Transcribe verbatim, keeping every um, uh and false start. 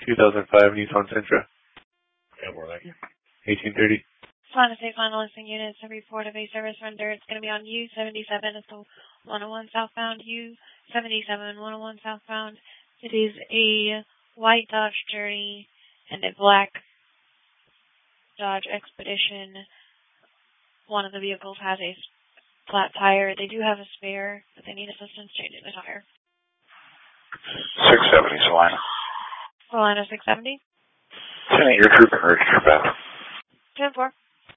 two thousand five Nissan Sentra. Yeah, more thank you. eighteen thirty. Swan State Final Listing Units, a report of a service render. It's going to be on U seventy-seven. It's a one oh one southbound. U seventy-seven, one oh one southbound. It is a white Dodge Journey and a black Dodge Expedition. One of the vehicles has a flat tire. They do have a spare, but they need assistance changing the tire. six seventy, Salina. Salina six seventy. ten eight, your troop emergency trip out. ten four.